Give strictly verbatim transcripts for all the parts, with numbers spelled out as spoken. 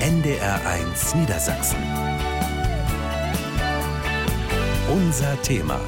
N D R eins Niedersachsen. Unser Thema.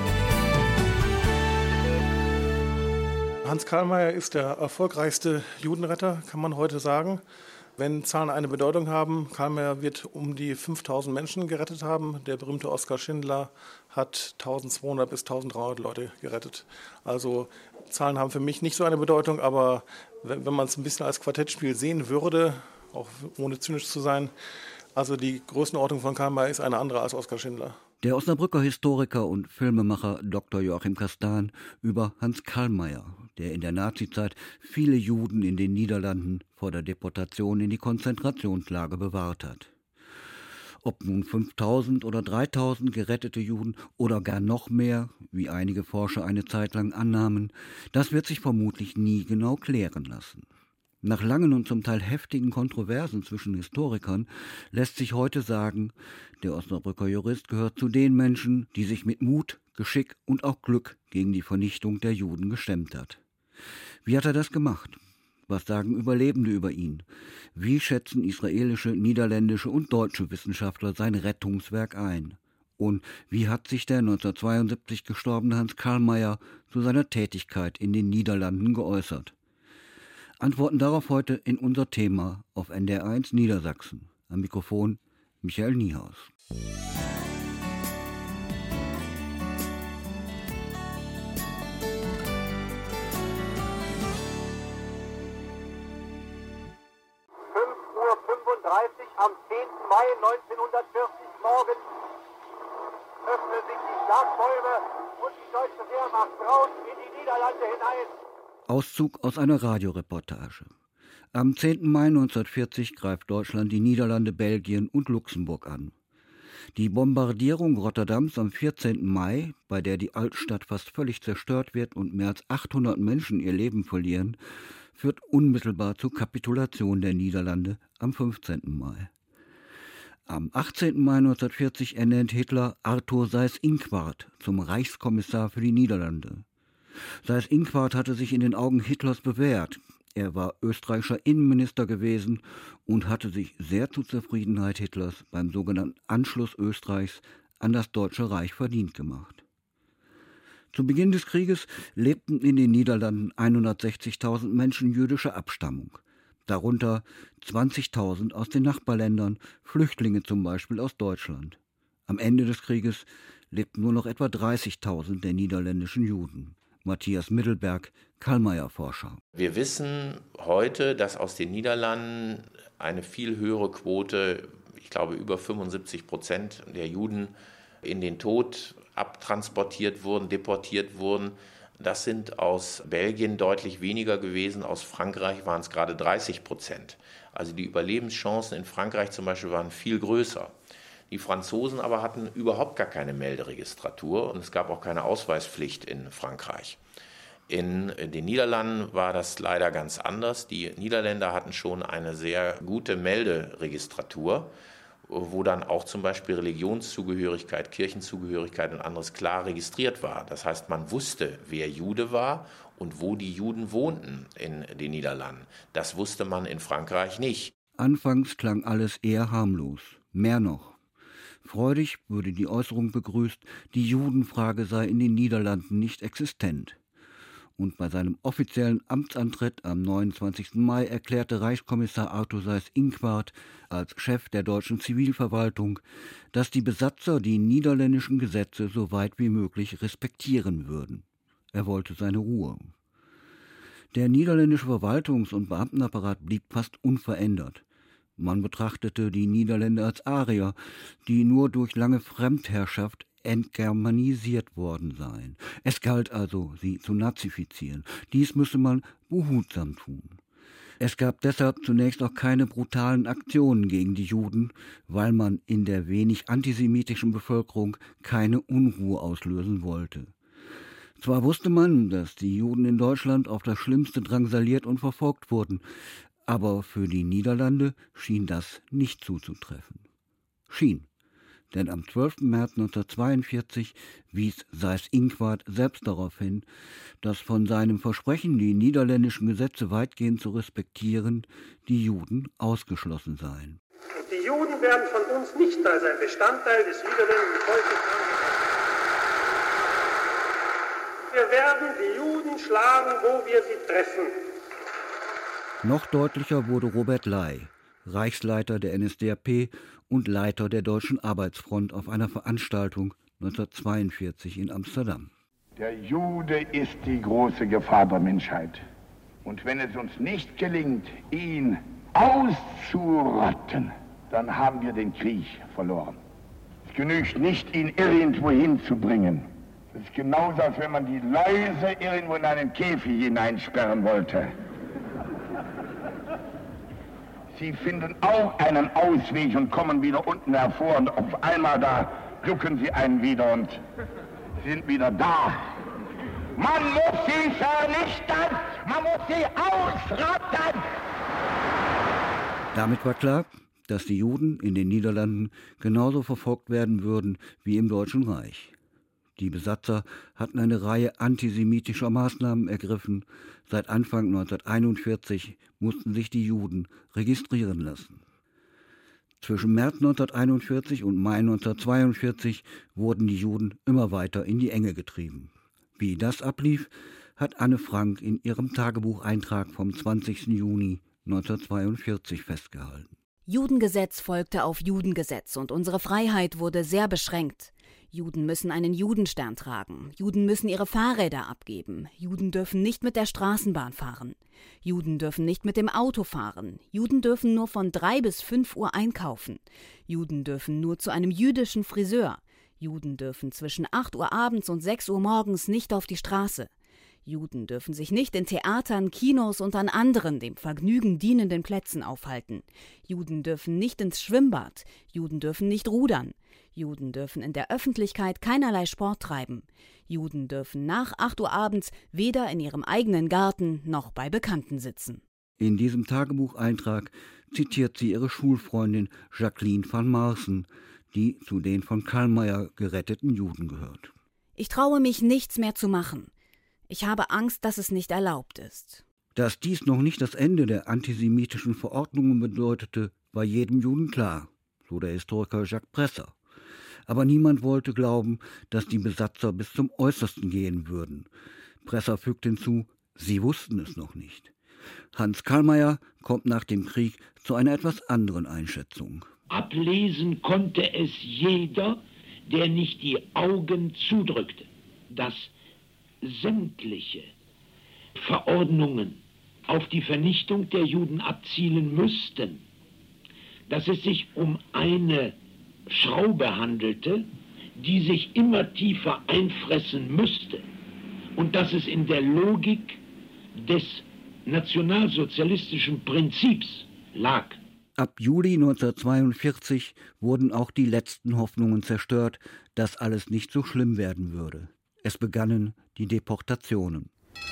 Hans Karlmayer ist der erfolgreichste Judenretter, kann man heute sagen. Wenn Zahlen eine Bedeutung haben, Karlmayer wird um die fünftausend Menschen gerettet haben. Der berühmte Oskar Schindler hat eintausendzweihundert bis eintausenddreihundert Leute gerettet. Also Zahlen haben für mich nicht so eine Bedeutung, aber wenn, wenn man es ein bisschen als Quartettspiel sehen würde, auch ohne zynisch zu sein, also die Größenordnung von Karlmayer ist eine andere als Oskar Schindler. Der Osnabrücker Historiker und Filmemacher Doktor Joachim Kastan über Hans Karlmayer, der in der Nazizeit viele Juden in den Niederlanden vor der Deportation in die Konzentrationslager bewahrt hat. Ob nun fünftausend oder dreitausend gerettete Juden oder gar noch mehr, wie einige Forscher eine Zeit lang annahmen, das wird sich vermutlich nie genau klären lassen. Nach langen und zum Teil heftigen Kontroversen zwischen Historikern lässt sich heute sagen, der Osnabrücker Jurist gehört zu den Menschen, die sich mit Mut, Geschick und auch Glück gegen die Vernichtung der Juden gestemmt hat. Wie hat er das gemacht? Was sagen Überlebende über ihn? Wie schätzen israelische, niederländische und deutsche Wissenschaftler sein Rettungswerk ein? Und wie hat sich der neunzehnhundertzweiundsiebzig gestorbene Hans Karlmayer zu seiner Tätigkeit in den Niederlanden geäußert? Antworten darauf heute in unser Thema auf N D R eins Niedersachsen. Am Mikrofon Michael Niehaus. fünf Uhr fünfunddreißig am zehnten Mai neunzehnhundertvierzig morgens öffnen sich die Schlagbäume und die deutsche Wehrmacht draußen in die Niederlande hinein. Auszug aus einer Radioreportage. Am zehnten Mai neunzehnhundertvierzig greift Deutschland die Niederlande, Belgien und Luxemburg an. Die Bombardierung Rotterdams am vierzehnten Mai, bei der die Altstadt fast völlig zerstört wird und mehr als achthundert Menschen ihr Leben verlieren, führt unmittelbar zur Kapitulation der Niederlande am fünfzehnten Mai. Am achtzehnten Mai neunzehnhundertvierzig ernennt Hitler Arthur Seyß-Inquart zum Reichskommissar für die Niederlande. Seyß-Inquart hatte sich in den Augen Hitlers bewährt. Er war österreichischer Innenminister gewesen und hatte sich sehr zur Zufriedenheit Hitlers beim sogenannten Anschluss Österreichs an das Deutsche Reich verdient gemacht. Zu Beginn des Krieges lebten in den Niederlanden hundertsechzigtausend Menschen jüdischer Abstammung, darunter zwanzigtausend aus den Nachbarländern, Flüchtlinge zum Beispiel aus Deutschland. Am Ende des Krieges lebten nur noch etwa dreißigtausend der niederländischen Juden. Matthias Mittelberg, Karlmayer-Forscher. Wir wissen heute, dass aus den Niederlanden eine viel höhere Quote, ich glaube über fünfundsiebzig Prozent der Juden in den Tod abtransportiert wurden, deportiert wurden. Das sind aus Belgien deutlich weniger gewesen, aus Frankreich waren es gerade dreißig Prozent. Also die Überlebenschancen in Frankreich zum Beispiel waren viel größer. Die Franzosen aber hatten überhaupt gar keine Melderegistratur und es gab auch keine Ausweispflicht in Frankreich. In den Niederlanden war das leider ganz anders. Die Niederländer hatten schon eine sehr gute Melderegistratur, wo dann auch zum Beispiel Religionszugehörigkeit, Kirchenzugehörigkeit und anderes klar registriert war. Das heißt, man wusste, wer Jude war und wo die Juden wohnten in den Niederlanden. Das wusste man in Frankreich nicht. Anfangs klang alles eher harmlos. Mehr noch. Freudig wurde die Äußerung begrüßt, die Judenfrage sei in den Niederlanden nicht existent. Und bei seinem offiziellen Amtsantritt am neunundzwanzigsten Mai erklärte Reichskommissar Arthur Seyß-Inquart als Chef der deutschen Zivilverwaltung, dass die Besatzer die niederländischen Gesetze so weit wie möglich respektieren würden. Er wollte seine Ruhe. Der niederländische Verwaltungs- und Beamtenapparat blieb fast unverändert. Man betrachtete die Niederländer als Arier, die nur durch lange Fremdherrschaft entgermanisiert worden seien. Es galt also, sie zu nazifizieren. Dies müsse man behutsam tun. Es gab deshalb zunächst auch keine brutalen Aktionen gegen die Juden, weil man in der wenig antisemitischen Bevölkerung keine Unruhe auslösen wollte. Zwar wusste man, dass die Juden in Deutschland auf das Schlimmste drangsaliert und verfolgt wurden, aber für die Niederlande schien das nicht zuzutreffen. Schien. Denn am zwölften März neunzehnhundertzweiundvierzig wies Seyß-Inquart selbst darauf hin, dass von seinem Versprechen, die niederländischen Gesetze weitgehend zu respektieren, die Juden ausgeschlossen seien. Und die Juden werden von uns nicht als ein Bestandteil des niederländischen Volkes angenommen. Wir werden die Juden schlagen, wo wir sie treffen. Noch deutlicher wurde Robert Ley, Reichsleiter der N S D A P und Leiter der Deutschen Arbeitsfront, auf einer Veranstaltung neunzehnhundertzweiundvierzig in Amsterdam. Der Jude ist die große Gefahr der Menschheit. Und wenn es uns nicht gelingt, ihn auszurotten, dann haben wir den Krieg verloren. Es genügt nicht, ihn irgendwo hinzubringen. Es ist genauso, als wenn man die Läuse irgendwo in einen Käfig hineinsperren wollte. Sie finden auch einen Ausweg und kommen wieder unten hervor und auf einmal da jucken sie einen wieder und sind wieder da. Man muss sie vernichten, man muss sie ausrotten. Damit war klar, dass die Juden in den Niederlanden genauso verfolgt werden würden wie im Deutschen Reich. Die Besatzer hatten eine Reihe antisemitischer Maßnahmen ergriffen. Seit Anfang neunzehnhunderteinundvierzig mussten sich die Juden registrieren lassen. Zwischen März neunzehnhunderteinundvierzig und Mai neunzehnhundertzweiundvierzig wurden die Juden immer weiter in die Enge getrieben. Wie das ablief, hat Anne Frank in ihrem Tagebucheintrag vom zwanzigsten Juni neunzehnhundertzweiundvierzig festgehalten. Judengesetz folgte auf Judengesetz und unsere Freiheit wurde sehr beschränkt. Juden müssen einen Judenstern tragen. Juden müssen ihre Fahrräder abgeben. Juden dürfen nicht mit der Straßenbahn fahren. Juden dürfen nicht mit dem Auto fahren. Juden dürfen nur von drei bis fünf Uhr einkaufen. Juden dürfen nur zu einem jüdischen Friseur. Juden dürfen zwischen acht Uhr abends und sechs Uhr morgens nicht auf die Straße. Juden dürfen sich nicht in Theatern, Kinos und an anderen dem Vergnügen dienenden Plätzen aufhalten. Juden dürfen nicht ins Schwimmbad. Juden dürfen nicht rudern. Juden dürfen in der Öffentlichkeit keinerlei Sport treiben. Juden dürfen nach acht Uhr abends weder in ihrem eigenen Garten noch bei Bekannten sitzen. In diesem Tagebucheintrag zitiert sie ihre Schulfreundin Jacqueline van Marsen, die zu den von Kallmayr geretteten Juden gehört. Ich traue mich, nichts mehr zu machen. Ich habe Angst, dass es nicht erlaubt ist. Dass dies noch nicht das Ende der antisemitischen Verordnungen bedeutete, war jedem Juden klar, so der Historiker Jacques Presser. Aber niemand wollte glauben, dass die Besatzer bis zum Äußersten gehen würden. Presser fügt hinzu, sie wussten es noch nicht. Hans Kallmayr kommt nach dem Krieg zu einer etwas anderen Einschätzung. Ablesen konnte es jeder, der nicht die Augen zudrückte, dass sämtliche Verordnungen auf die Vernichtung der Juden abzielen müssten, dass es sich um eine Schraube handelte, die sich immer tiefer einfressen müsste und dass es in der Logik des nationalsozialistischen Prinzips lag. Ab Juli neunzehnhundertzweiundvierzig wurden auch die letzten Hoffnungen zerstört, dass alles nicht so schlimm werden würde. Es begannen die Deportationen.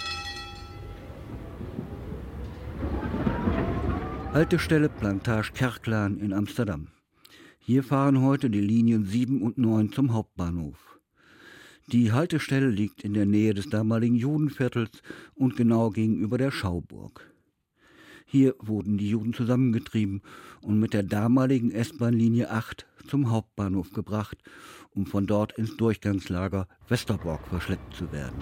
Haltestelle Plantage Kerklaan in Amsterdam. Hier fahren heute die Linien sieben und neun zum Hauptbahnhof. Die Haltestelle liegt in der Nähe des damaligen Judenviertels und genau gegenüber der Schauburg. Hier wurden die Juden zusammengetrieben und mit der damaligen S-Bahn-Linie acht zum Hauptbahnhof gebracht, um von dort ins Durchgangslager Westerbork verschleppt zu werden.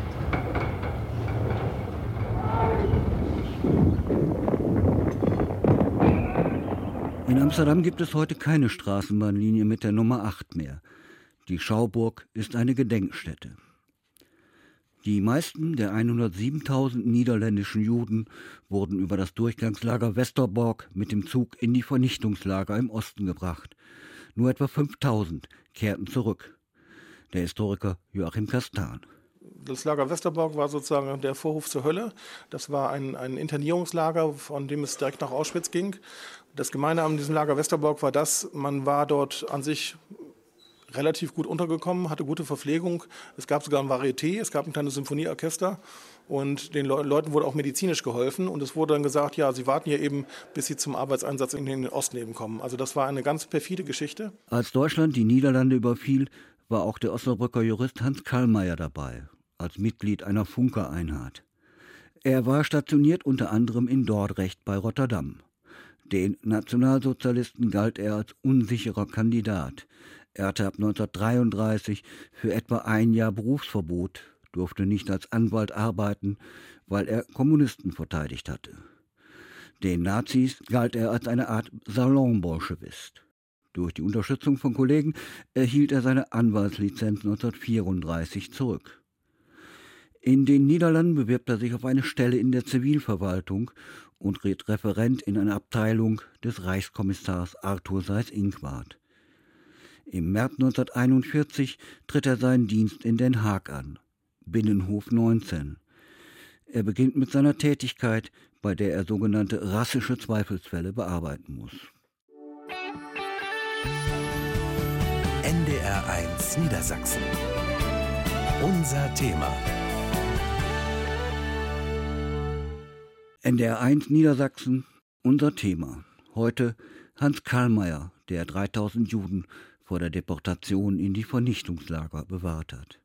In Amsterdam gibt es heute keine Straßenbahnlinie mit der Nummer acht mehr. Die Schauburg ist eine Gedenkstätte. Die meisten der hundertsiebentausend niederländischen Juden wurden über das Durchgangslager Westerbork mit dem Zug in die Vernichtungslager im Osten gebracht. Nur etwa fünftausend kehrten zurück. Der Historiker Joachim Kastan. Das Lager Westerbork war sozusagen der Vorhof zur Hölle. Das war ein, ein Internierungslager, von dem es direkt nach Auschwitz ging. Das Gemeine an diesem Lager Westerbork war das, man war dort an sich relativ gut untergekommen, hatte gute Verpflegung. Es gab sogar ein Varieté, es gab ein kleines Symphonieorchester und den Le- Leuten wurde auch medizinisch geholfen. Und es wurde dann gesagt, ja, sie warten hier eben, bis sie zum Arbeitseinsatz in den Osten eben kommen. Also das war eine ganz perfide Geschichte. Als Deutschland die Niederlande überfiel, war auch der Osnabrücker Jurist Hans Kallmayr dabei, als Mitglied einer Funkereinheit. Er war stationiert unter anderem in Dordrecht bei Rotterdam. Den Nationalsozialisten galt er als unsicherer Kandidat. Er hatte ab neunzehnhundertdreiunddreißig für etwa ein Jahr Berufsverbot, durfte nicht als Anwalt arbeiten, weil er Kommunisten verteidigt hatte. Den Nazis galt er als eine Art Salonbolschewist. Durch die Unterstützung von Kollegen erhielt er seine Anwaltslizenz neunzehnhundertvierunddreißig zurück. In den Niederlanden bewirbt er sich auf eine Stelle in der Zivilverwaltung und wird Referent in einer Abteilung des Reichskommissars Arthur Seyß-Inquart. Im März neunzehnhunderteinundvierzig tritt er seinen Dienst in Den Haag an, Binnenhof neunzehn. Er beginnt mit seiner Tätigkeit, bei der er sogenannte rassische Zweifelsfälle bearbeiten muss. N D R eins Niedersachsen. Unser Thema. N D R eins Niedersachsen, unser Thema. Heute Hans Kallmayr, der dreitausend Juden vor der Deportation in die Vernichtungslager bewahrt hat.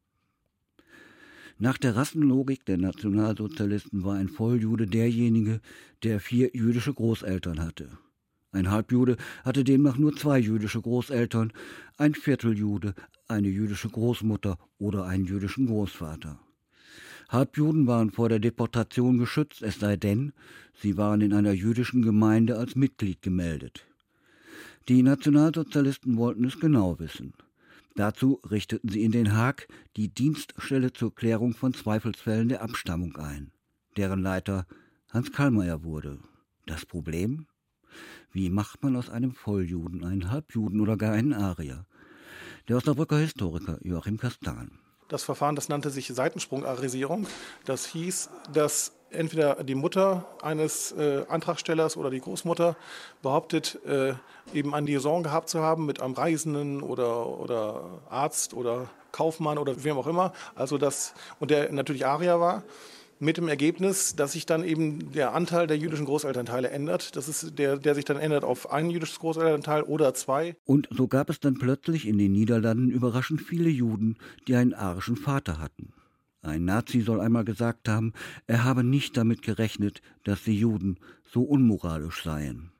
Nach der Rassenlogik der Nationalsozialisten war ein Volljude derjenige, der vier jüdische Großeltern hatte. Ein Halbjude hatte demnach nur zwei jüdische Großeltern, ein Vierteljude eine jüdische Großmutter oder einen jüdischen Großvater. Halbjuden waren vor der Deportation geschützt, es sei denn, sie waren in einer jüdischen Gemeinde als Mitglied gemeldet. Die Nationalsozialisten wollten es genau wissen. Dazu richteten sie in Den Haag die Dienststelle zur Klärung von Zweifelsfällen der Abstammung ein, deren Leiter Hans Kallmayr wurde. Das Problem? Wie macht man aus einem Volljuden einen Halbjuden oder gar einen Arier? Der Osnabrücker Historiker Joachim Kastan. Das Verfahren, das nannte sich Seitensprung-Arisierung. Das hieß, dass entweder die Mutter eines äh, Antragstellers oder die Großmutter behauptet, äh, eben eine Liaison gehabt zu haben mit einem Reisenden oder, oder Arzt oder Kaufmann oder wem auch immer. Also das, und der natürlich Arier war. Mit dem Ergebnis, dass sich dann eben der Anteil der jüdischen Großelternteile ändert. Das ist der, der sich dann ändert auf ein jüdisches Großelternteil oder zwei. Und so gab es dann plötzlich in den Niederlanden überraschend viele Juden, die einen arischen Vater hatten. Ein Nazi soll einmal gesagt haben, er habe nicht damit gerechnet, dass die Juden so unmoralisch seien.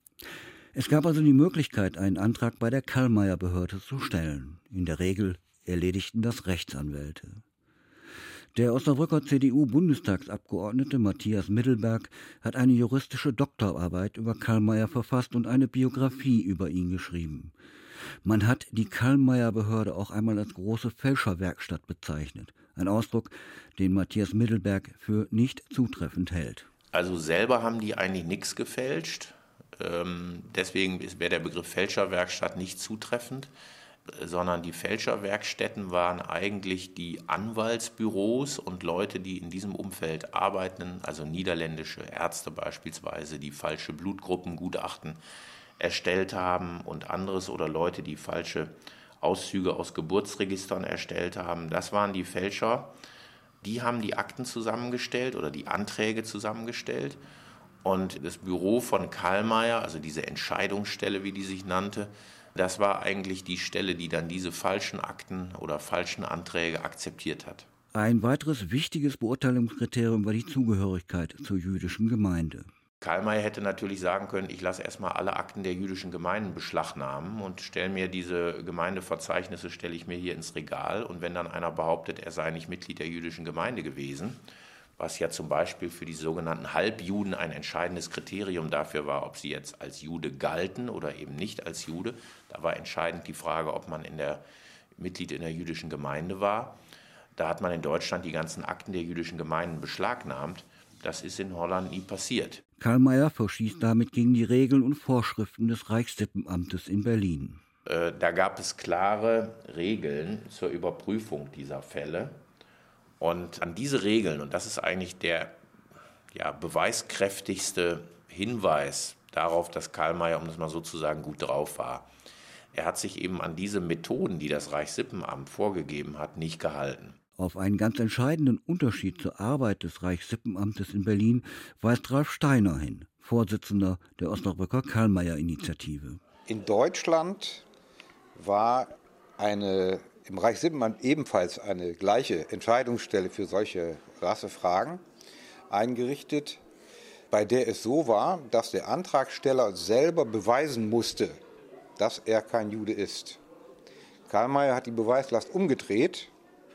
Es gab also die Möglichkeit, einen Antrag bei der Kallmayr-Behörde zu stellen. In der Regel erledigten das Rechtsanwälte. Der Osnabrücker C D U-Bundestagsabgeordnete Matthias Mittelberg hat eine juristische Doktorarbeit über Kallmayr verfasst und eine Biografie über ihn geschrieben. Man hat die Kallmayr-Behörde auch einmal als große Fälscherwerkstatt bezeichnet. Ein Ausdruck, den Matthias Mittelberg für nicht zutreffend hält. Also selber haben die eigentlich nichts gefälscht. Ähm, deswegen wäre der Begriff Fälscherwerkstatt nicht zutreffend, sondern die Fälscherwerkstätten waren eigentlich die Anwaltsbüros und Leute, die in diesem Umfeld arbeiten, also niederländische Ärzte beispielsweise, die falsche Blutgruppengutachten erstellt haben und anderes oder Leute, die falsche Auszüge aus Geburtsregistern erstellt haben. Das waren die Fälscher. Die haben die Akten zusammengestellt oder die Anträge zusammengestellt. Und das Büro von Kallmayr, also diese Entscheidungsstelle, wie die sich nannte, das war eigentlich die Stelle, die dann diese falschen Akten oder falschen Anträge akzeptiert hat. Ein weiteres wichtiges Beurteilungskriterium war die Zugehörigkeit zur jüdischen Gemeinde. Kallmayr hätte natürlich sagen können, ich lasse erstmal alle Akten der jüdischen Gemeinden beschlagnahmen und stelle mir diese Gemeindeverzeichnisse, stelle ich mir hier ins Regal. Und wenn dann einer behauptet, er sei nicht Mitglied der jüdischen Gemeinde gewesen, was ja zum Beispiel für die sogenannten Halbjuden ein entscheidendes Kriterium dafür war, ob sie jetzt als Jude galten oder eben nicht als Jude. Da war entscheidend die Frage, ob man in der, Mitglied in der jüdischen Gemeinde war. Da hat man in Deutschland die ganzen Akten der jüdischen Gemeinden beschlagnahmt. Das ist in Holland nie passiert. Kallmayr verstieß damit gegen die Regeln und Vorschriften des Reichssippenamtes in Berlin. Äh, da gab es klare Regeln zur Überprüfung dieser Fälle. Und an diese Regeln, und das ist eigentlich der ja, beweiskräftigste Hinweis darauf, dass Kallmayr, um das mal so zu sagen, gut drauf war. Er hat sich eben an diese Methoden, die das Reichssippenamt vorgegeben hat, nicht gehalten. Auf einen ganz entscheidenden Unterschied zur Arbeit des Reichssippenamtes in Berlin weist Ralf Steiner hin, Vorsitzender der Osnabrücker Kallmayr-Initiative. In Deutschland war eine im Reichssippenamt ebenfalls eine gleiche Entscheidungsstelle für solche Rassefragen eingerichtet. bei der es so war, dass der Antragsteller selber beweisen musste, dass er kein Jude ist. Karlmayr hat die Beweislast umgedreht,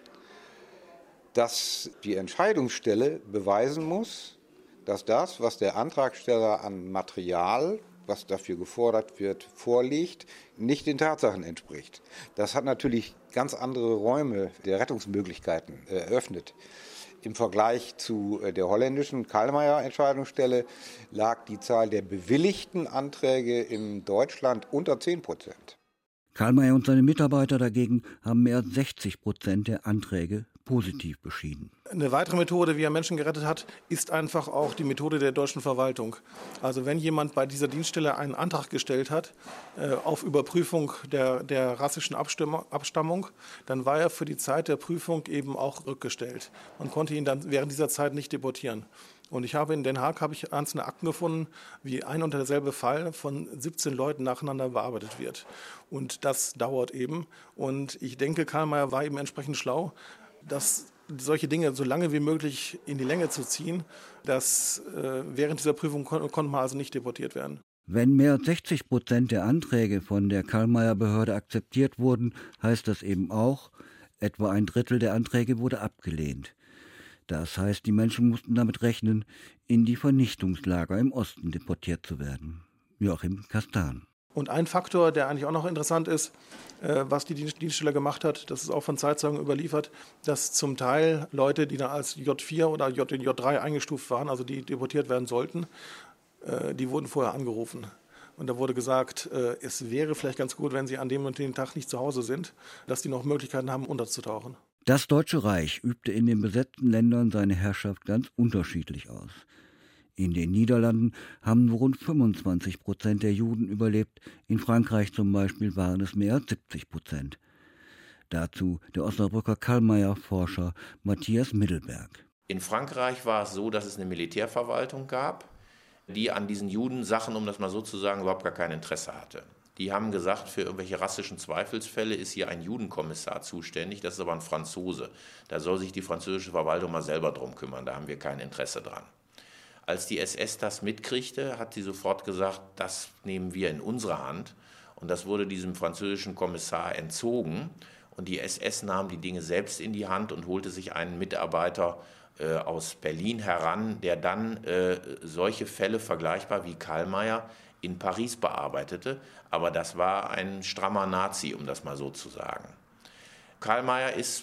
dass die Entscheidungsstelle beweisen muss, dass das, was der Antragsteller an Material, was dafür gefordert wird, vorliegt, nicht den Tatsachen entspricht. Das hat natürlich ganz andere Räume der Rettungsmöglichkeiten eröffnet. Im Vergleich zu der holländischen Karlmayr-Entscheidungsstelle lag die Zahl der bewilligten Anträge in Deutschland unter zehn Prozent. Karlmayr und seine Mitarbeiter dagegen haben mehr als sechzig Prozent der Anträge positiv beschieden. Eine weitere Methode, wie er Menschen gerettet hat, ist einfach auch die Methode der deutschen Verwaltung. Also wenn jemand bei dieser Dienststelle einen Antrag gestellt hat äh, auf Überprüfung der, der rassischen Abstimmung, Abstammung, dann war er für die Zeit der Prüfung eben auch rückgestellt. Man konnte ihn dann während dieser Zeit nicht deportieren. Und ich habe in Den Haag habe ich einzelne Akten gefunden, wie ein und derselbe Fall von siebzehn Leuten nacheinander bearbeitet wird. Und das dauert eben. Und ich denke, Karlmayr war eben entsprechend schlau, dass solche Dinge so lange wie möglich in die Länge zu ziehen, dass äh, während dieser Prüfung kon- konnte man also nicht deportiert werden. Wenn mehr als sechzig Prozent der Anträge von der Karlmayr-Behörde akzeptiert wurden, heißt das eben auch, etwa ein Drittel der Anträge wurde abgelehnt. Das heißt, die Menschen mussten damit rechnen, in die Vernichtungslager im Osten deportiert zu werden. Joachim Kastan. Und ein Faktor, der eigentlich auch noch interessant ist, äh, was die Dienststelle gemacht hat, das ist auch von Zeitzeugen überliefert, dass zum Teil Leute, die dann als J vier oder J drei eingestuft waren, also die deportiert werden sollten, äh, die wurden vorher angerufen. Und da wurde gesagt, äh, es wäre vielleicht ganz gut, wenn sie an dem und dem Tag nicht zu Hause sind, dass die noch Möglichkeiten haben, unterzutauchen. Das Deutsche Reich übte in den besetzten Ländern seine Herrschaft ganz unterschiedlich aus. In den Niederlanden haben nur rund fünfundzwanzig Prozent der Juden überlebt, in Frankreich zum Beispiel waren es mehr als siebzig Prozent. Dazu der Osnabrücker Karlmayr-Forscher Matthias Middelberg. In Frankreich war es so, dass es eine Militärverwaltung gab, die an diesen Judensachen, um das mal so zu sagen, überhaupt gar kein Interesse hatte. Die haben gesagt, für irgendwelche rassischen Zweifelsfälle ist hier ein Judenkommissar zuständig, das ist aber ein Franzose. Da soll sich die französische Verwaltung mal selber drum kümmern, da haben wir kein Interesse dran. Als die S S das mitkriegte, hat sie sofort gesagt, das nehmen wir in unsere Hand. Und das wurde diesem französischen Kommissar entzogen. Und die S S nahm die Dinge selbst in die Hand und holte sich einen Mitarbeiter äh, aus Berlin heran, der dann äh, solche Fälle vergleichbar wie Karlmayr in Paris bearbeitete. Aber das war ein strammer Nazi, um das mal so zu sagen. Karlmayr ist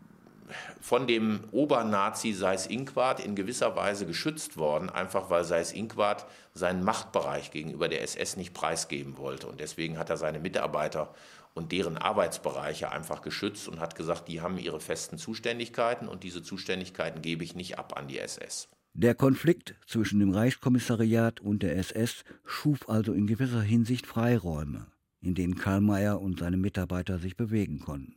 von dem Obernazi Seyß-Inquart in gewisser Weise geschützt worden, einfach weil Seyß-Inquart seinen Machtbereich gegenüber der S S nicht preisgeben wollte. Und deswegen hat er seine Mitarbeiter und deren Arbeitsbereiche einfach geschützt und hat gesagt, die haben ihre festen Zuständigkeiten und diese Zuständigkeiten gebe ich nicht ab an die S S. Der Konflikt zwischen dem Reichskommissariat und der S S schuf also in gewisser Hinsicht Freiräume, in denen Karlmayr und seine Mitarbeiter sich bewegen konnten.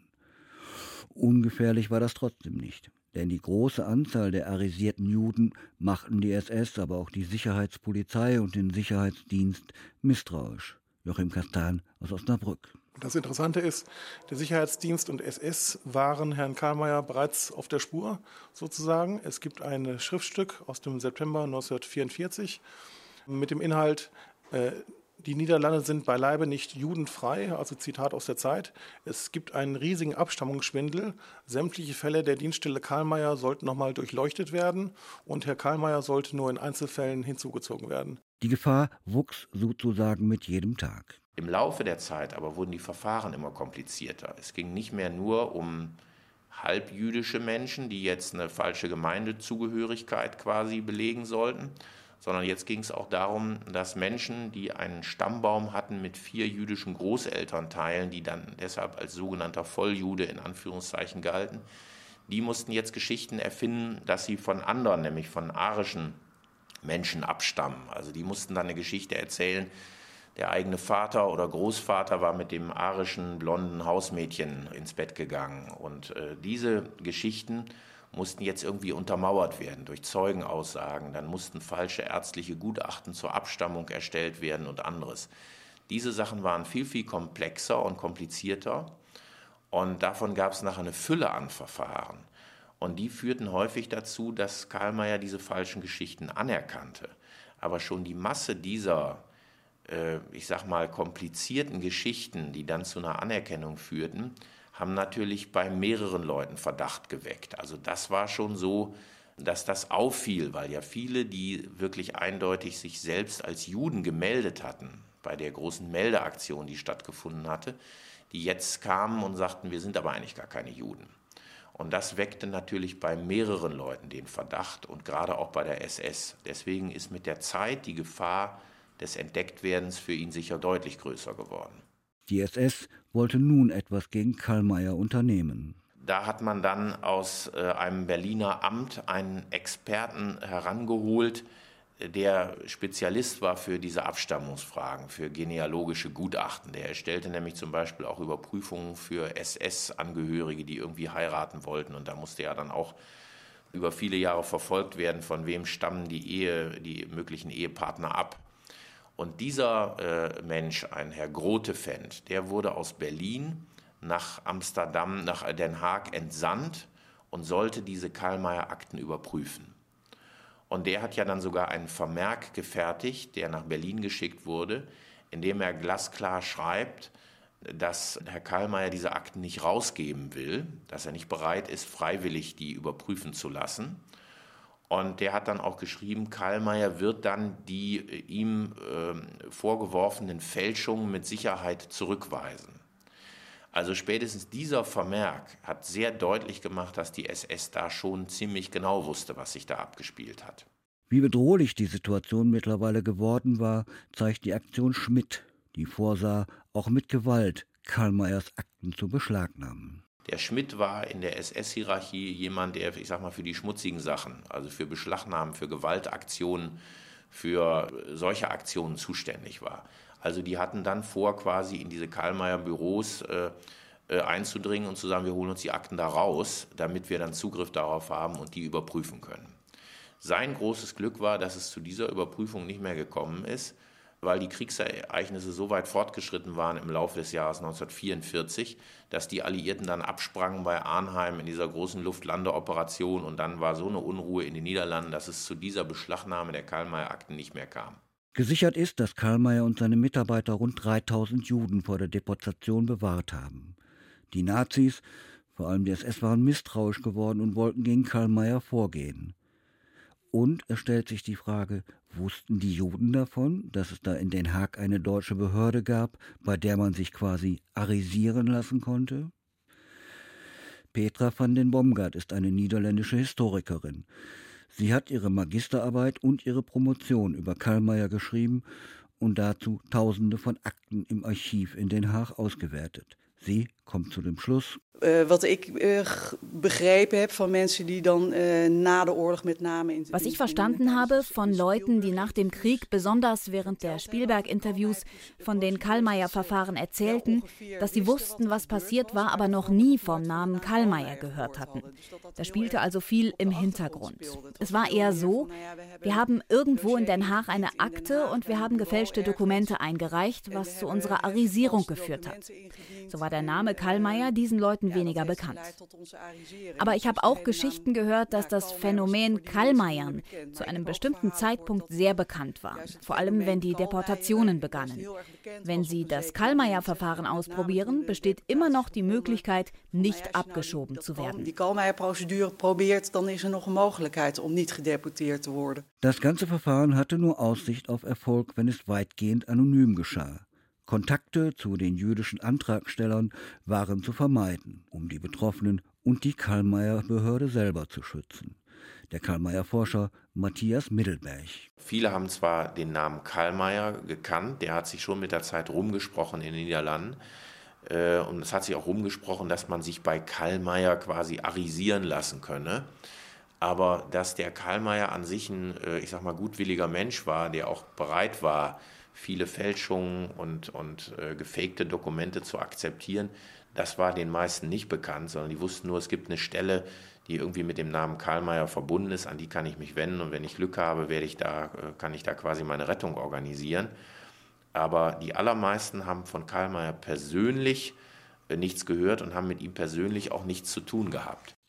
Ungefährlich war das trotzdem nicht, denn die große Anzahl der arisierten Juden machten die S S, aber auch die Sicherheitspolizei und den Sicherheitsdienst misstrauisch. Joachim Kastan aus Osnabrück. Das Interessante ist, der Sicherheitsdienst und S S waren Herrn Karlmayr bereits auf der Spur, sozusagen. Es gibt ein Schriftstück aus dem September neunzehnhundertvierundvierzig mit dem Inhalt, äh, die Niederlande sind beileibe nicht judenfrei, also Zitat aus der Zeit. Es gibt einen riesigen Abstammungsschwindel. Sämtliche Fälle der Dienststelle Karlmayr sollten nochmal durchleuchtet werden und Herr Karlmayr sollte nur in Einzelfällen hinzugezogen werden. Die Gefahr wuchs sozusagen mit jedem Tag. Im Laufe der Zeit aber wurden die Verfahren immer komplizierter. Es ging nicht mehr nur um halbjüdische Menschen, die jetzt eine falsche Gemeindezugehörigkeit quasi belegen sollten, sondern jetzt ging es auch darum, dass Menschen, die einen Stammbaum hatten mit vier jüdischen Großelternteilen, die dann deshalb als sogenannter Volljude in Anführungszeichen galten, die mussten jetzt Geschichten erfinden, dass sie von anderen, nämlich von arischen Menschen abstammen. Also die mussten dann eine Geschichte erzählen, der eigene Vater oder Großvater war mit dem arischen blonden Hausmädchen ins Bett gegangen. Und äh, diese Geschichten mussten jetzt irgendwie untermauert werden durch Zeugenaussagen. Dann mussten falsche ärztliche Gutachten zur Abstammung erstellt werden und anderes. Diese Sachen waren viel, viel komplexer und komplizierter. Und davon gab es nachher eine Fülle an Verfahren. Und die führten häufig dazu, dass Karl Mayr diese falschen Geschichten anerkannte. Aber schon die Masse dieser, äh, ich sag mal, komplizierten Geschichten, die dann zu einer Anerkennung führten, haben natürlich bei mehreren Leuten Verdacht geweckt. Also das war schon so, dass das auffiel, weil ja viele, die wirklich eindeutig sich selbst als Juden gemeldet hatten, bei der großen Meldeaktion, die stattgefunden hatte, die jetzt kamen und sagten, wir sind aber eigentlich gar keine Juden. Und das weckte natürlich bei mehreren Leuten den Verdacht und gerade auch bei der S S. Deswegen ist mit der Zeit die Gefahr des Entdecktwerdens für ihn sicher deutlich größer geworden. Die S S wollte nun etwas gegen Karl Mayr unternehmen. Da hat man dann aus äh, einem Berliner Amt einen Experten herangeholt, der Spezialist war für diese Abstammungsfragen, für genealogische Gutachten. Der erstellte nämlich zum Beispiel auch Überprüfungen für S S-Angehörige, die irgendwie heiraten wollten. Und da musste ja dann auch über viele Jahre verfolgt werden, von wem stammen die Ehe, die möglichen Ehepartner ab. Und dieser äh, Mensch, ein Herr Grotefend, der wurde aus Berlin nach Amsterdam, nach Den Haag entsandt und sollte diese Karl Mayr-Akten überprüfen. Und der hat ja dann sogar einen Vermerk gefertigt, der nach Berlin geschickt wurde, in dem er glasklar schreibt, dass Herr Karl Mayr diese Akten nicht rausgeben will, dass er nicht bereit ist, freiwillig die überprüfen zu lassen. Und der hat dann auch geschrieben, Karl Mayr wird dann die ihm äh, vorgeworfenen Fälschungen mit Sicherheit zurückweisen. Also spätestens dieser Vermerk hat sehr deutlich gemacht, dass die S S da schon ziemlich genau wusste, was sich da abgespielt hat. Wie bedrohlich die Situation mittlerweile geworden war, zeigt die Aktion Schmidt, die vorsah, auch mit Gewalt Karl Mayrs Akten zu beschlagnahmen. Der Schmidt war in der S S-Hierarchie jemand, der, ich sag mal, für die schmutzigen Sachen, also für Beschlagnahmen, für Gewaltaktionen, für solche Aktionen zuständig war. Also die hatten dann vor, quasi in diese Karl Mayr-Büros äh, äh, einzudringen und zu sagen, wir holen uns die Akten da raus, damit wir dann Zugriff darauf haben und die überprüfen können. Sein großes Glück war, dass es zu dieser Überprüfung nicht mehr gekommen ist, weil die Kriegsereignisse so weit fortgeschritten waren im Laufe des Jahres neunzehnhundertvierundvierzig, dass die Alliierten dann absprangen bei Arnheim in dieser großen Luftlandeoperation und dann war so eine Unruhe in den Niederlanden, dass es zu dieser Beschlagnahme der Karl Mayr-Akten nicht mehr kam. Gesichert ist, dass Karl Mayr und seine Mitarbeiter rund dreitausend Juden vor der Deportation bewahrt haben. Die Nazis, vor allem die S S, waren misstrauisch geworden und wollten gegen Karl Mayr vorgehen. Und es stellt sich die Frage, wussten die Juden davon, dass es da in Den Haag eine deutsche Behörde gab, bei der man sich quasi arisieren lassen konnte? Petra van den Bomgaard ist eine niederländische Historikerin. Sie hat ihre Magisterarbeit und ihre Promotion über Karl Mayr geschrieben und dazu Tausende von Akten im Archiv in Den Haag ausgewertet. Sie kommt zu dem Schluss. Uh, wat ik uh, begrepen heb van mensen die dan uh, na de oorlog met name in. Was ich verstanden habe von Leuten, die nach dem Krieg, besonders während der Spielberg-Interviews, von den Karl Mayr-Verfahren erzählten, dass sie wussten, was passiert war, aber noch nie vom Namen Karl Mayr gehört hatten. Da spielte also viel im Hintergrund. Es war eher so, wir haben irgendwo in Den Haag eine Akte und wir haben gefälschte Dokumente eingereicht, was zu unserer Arisierung geführt hat. So war der Name Karl Mayr diesen Leuten weniger bekannt. Aber ich habe auch Geschichten gehört, dass das Phänomen Karl-Mayern zu einem bestimmten Zeitpunkt sehr bekannt war, vor allem wenn die Deportationen begannen. Wenn Sie das Karl Mayr-Verfahren ausprobieren, besteht immer noch die Möglichkeit, nicht abgeschoben zu werden. Die Karl Mayr-Procedure probiert, dann ist er noch eine Möglichkeit, um nicht gedeportiert zu werden. Das ganze Verfahren hatte nur Aussicht auf Erfolg, wenn es weitgehend anonym geschah. Kontakte zu den jüdischen Antragstellern waren zu vermeiden, um die Betroffenen und die Karl Mayr-Behörde selber zu schützen. Der Karl Mayr-Forscher Matthias Middelberg. Viele haben zwar den Namen Karl Mayr gekannt, der hat sich schon mit der Zeit rumgesprochen in den Niederlanden. Und es hat sich auch rumgesprochen, dass man sich bei Karl Mayr quasi arisieren lassen könne. Aber dass der Karl Mayr an sich ein, ich sag mal, gutwilliger Mensch war, der auch bereit war, viele Fälschungen und, und äh, gefakte Dokumente zu akzeptieren, das war den meisten nicht bekannt, sondern die wussten nur, es gibt eine Stelle, die irgendwie mit dem Namen Karl Mayr verbunden ist, an die kann ich mich wenden und wenn ich Glück habe, werde ich da, äh, kann ich da quasi meine Rettung organisieren. Aber die allermeisten haben von Karl Mayr persönlich äh, nichts gehört und haben mit ihm persönlich auch nichts zu tun gehabt.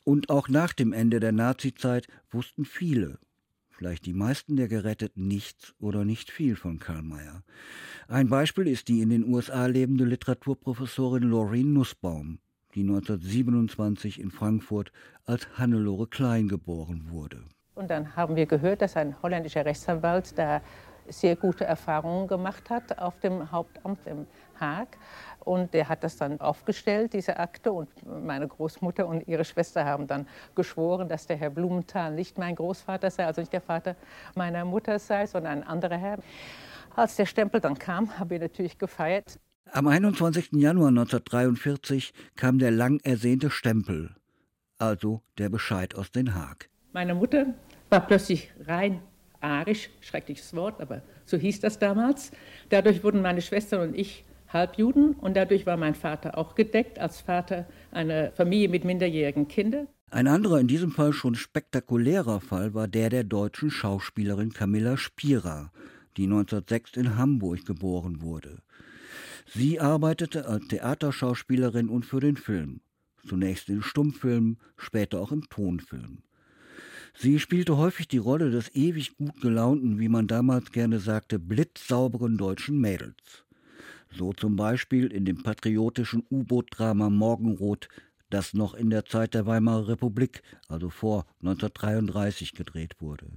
Und auch nach dem Ende der Nazizeit wussten viele, vielleicht die meisten der Geretteten, nichts oder nicht viel von Karl Mayr. Ein Beispiel ist die in den U S A lebende Literaturprofessorin Laureen Nussbaum, die neunzehnhundertsiebenundzwanzig in Frankfurt als Hannelore Klein geboren wurde. Und dann haben wir gehört, dass ein holländischer Rechtsanwalt da sehr gute Erfahrungen gemacht hat auf dem Hauptamt im Haag. Und der hat das dann aufgestellt, diese Akte. Und meine Großmutter und ihre Schwester haben dann geschworen, dass der Herr Blumenthal nicht mein Großvater sei, also nicht der Vater meiner Mutter sei, sondern ein anderer Herr. Als der Stempel dann kam, haben wir natürlich gefeiert. Am einundzwanzigsten Januar neunzehnhundertdreiundvierzig kam der lang ersehnte Stempel, also der Bescheid aus Den Haag. Meine Mutter war plötzlich rein arisch, schreckliches Wort, aber so hieß das damals. Dadurch wurden meine Schwester und ich Halbjuden und dadurch war mein Vater auch gedeckt, als Vater einer Familie mit minderjährigen Kindern. Ein anderer, in diesem Fall schon spektakulärer Fall, war der der deutschen Schauspielerin Camilla Spira, die neunzehnhundertsechs in Hamburg geboren wurde. Sie arbeitete als Theaterschauspielerin und für den Film, zunächst in Stummfilmen, später auch im Tonfilm. Sie spielte häufig die Rolle des ewig gut gelaunten, wie man damals gerne sagte, blitzsauberen deutschen Mädels. So zum Beispiel in dem patriotischen U-Boot-Drama Morgenrot, das noch in der Zeit der Weimarer Republik, also vor neunzehnhundertdreiunddreißig, gedreht wurde.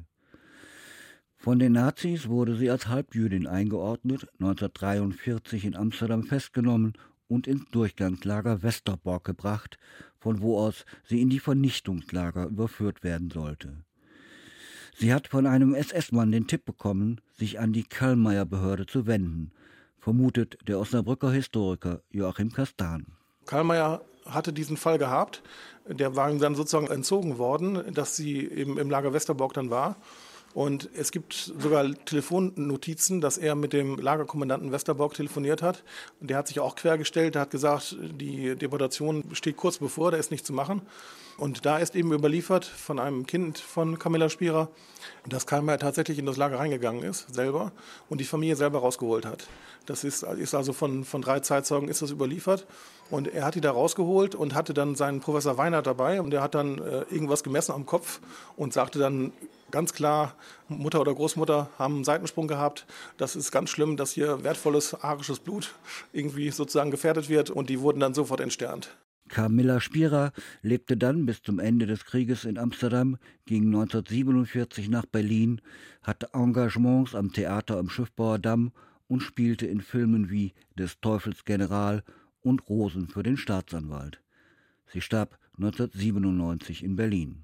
Von den Nazis wurde sie als Halbjüdin eingeordnet, neunzehnhundertdreiundvierzig in Amsterdam festgenommen und ins Durchgangslager Westerbork gebracht, von wo aus sie in die Vernichtungslager überführt werden sollte. Sie hat von einem S S-Mann den Tipp bekommen, sich an die Kallmayr-Behörde zu wenden, vermutet der Osnabrücker Historiker Joachim Kastan. Karl Mayr hatte diesen Fall gehabt, der war ihm dann sozusagen entzogen worden, dass sie eben im Lager Westerbork dann war. Und es gibt sogar Telefonnotizen, dass er mit dem Lagerkommandanten Westerbork telefoniert hat. Und der hat sich auch quergestellt, der hat gesagt, die Deportation steht kurz bevor, da ist nichts zu machen. Und da ist eben überliefert von einem Kind von Camilla Spira, dass Karl Mayr tatsächlich in das Lager reingegangen ist, selber, und die Familie selber rausgeholt hat. Das ist, ist also von, von drei Zeitzeugen ist das überliefert. Und er hat die da rausgeholt und hatte dann seinen Professor Weinert dabei. Und der hat dann äh, irgendwas gemessen am Kopf und sagte dann ganz klar, Mutter oder Großmutter haben einen Seitensprung gehabt. Das ist ganz schlimm, dass hier wertvolles arisches Blut irgendwie sozusagen gefährdet wird. Und die wurden dann sofort entsternt. Camilla Spira lebte dann bis zum Ende des Krieges in Amsterdam, ging neunzehnhundertsiebenundvierzig nach Berlin, hatte Engagements am Theater am Schiffbauerdamm und spielte in Filmen wie Des Teufels General und Rosen für den Staatsanwalt. Sie starb neunzehnhundertsiebenundneunzig in Berlin.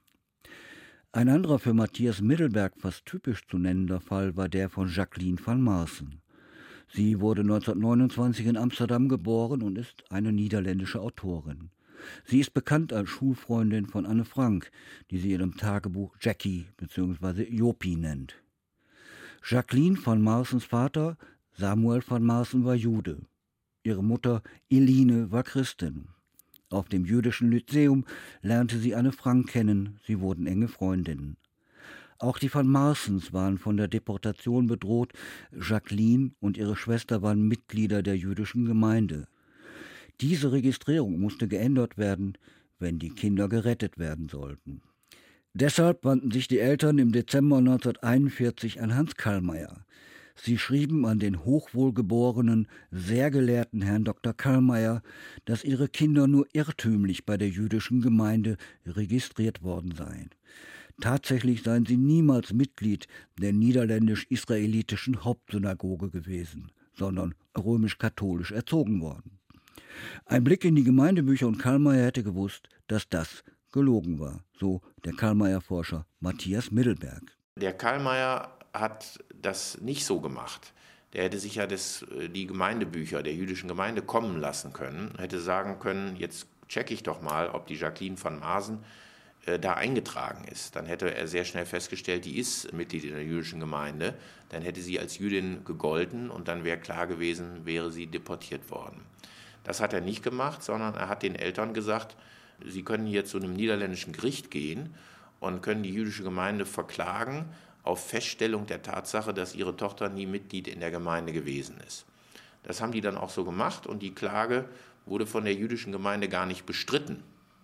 Ein anderer für Matthias Middelberg fast typisch zu nennender Fall war der von Jacqueline van Marsen. Sie wurde neunzehnhundertneunundzwanzig in Amsterdam geboren und ist eine niederländische Autorin. Sie ist bekannt als Schulfreundin von Anne Frank, die sie in ihrem Tagebuch Jackie bzw. Jopi nennt. Jacqueline van Marsens Vater, Samuel van Marsen, war Jude. Ihre Mutter Eline war Christin. Auf dem jüdischen Lyzeum lernte sie Anne Frank kennen, sie wurden enge Freundinnen. Auch die van Marsens waren von der Deportation bedroht. Jacqueline und ihre Schwester waren Mitglieder der jüdischen Gemeinde. Diese Registrierung musste geändert werden, wenn die Kinder gerettet werden sollten. Deshalb wandten sich die Eltern im Dezember neunzehnhunderteinundvierzig an Hans Kallmayr. Sie schrieben an den hochwohlgeborenen, sehr gelehrten Herrn Doktor Kallmayr, dass ihre Kinder nur irrtümlich bei der jüdischen Gemeinde registriert worden seien. Tatsächlich seien sie niemals Mitglied der niederländisch-israelitischen Hauptsynagoge gewesen, sondern römisch-katholisch erzogen worden. Ein Blick in die Gemeindebücher und Kallmayr hätte gewusst, dass das gelogen war, so der Kallmayr-Forscher Matthias Middelberg. Der Kallmayr hat das nicht so gemacht. Der hätte sich ja das, die Gemeindebücher der jüdischen Gemeinde kommen lassen können, hätte sagen können, jetzt checke ich doch mal, ob die Jacqueline van Marsen da eingetragen ist. Dann hätte er sehr schnell festgestellt, die ist Mitglied in der jüdischen Gemeinde. Dann hätte sie als Jüdin gegolten und dann wäre klar gewesen, wäre sie deportiert worden. Das hat er nicht gemacht, sondern er hat den Eltern gesagt, sie können hier zu einem niederländischen Gericht gehen und können die jüdische Gemeinde verklagen auf Feststellung der Tatsache, dass ihre Tochter nie Mitglied in der Gemeinde gewesen ist. Das haben die dann auch so gemacht und die Klage wurde von der jüdischen Gemeinde gar nicht bestritten.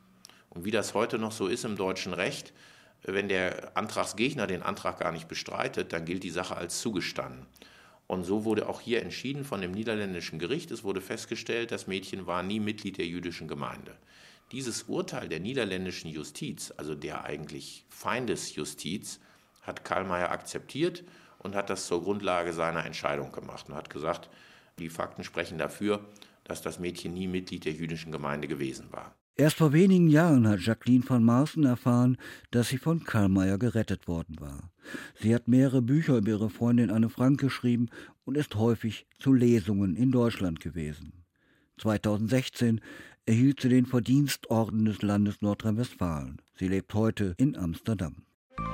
Und wie das heute noch so ist im deutschen Recht, wenn der Antragsgegner den Antrag gar nicht bestreitet, dann gilt die Sache als zugestanden. Und so wurde auch hier entschieden von dem niederländischen Gericht. Es wurde festgestellt, das Mädchen war nie Mitglied der jüdischen Gemeinde. Dieses Urteil der niederländischen Justiz, also der eigentlich Feindesjustiz, hat Kallmayr akzeptiert und hat das zur Grundlage seiner Entscheidung gemacht und hat gesagt, die Fakten sprechen dafür, dass das Mädchen nie Mitglied der jüdischen Gemeinde gewesen war. Erst vor wenigen Jahren hat Jacqueline van Marsen erfahren, dass sie von Kallmayr gerettet worden war. Sie hat mehrere Bücher über ihre Freundin Anne Frank geschrieben und ist häufig zu Lesungen in Deutschland gewesen. zweitausendsechzehn erhielt sie den Verdienstorden des Landes Nordrhein-Westfalen. Sie lebt heute in Amsterdam.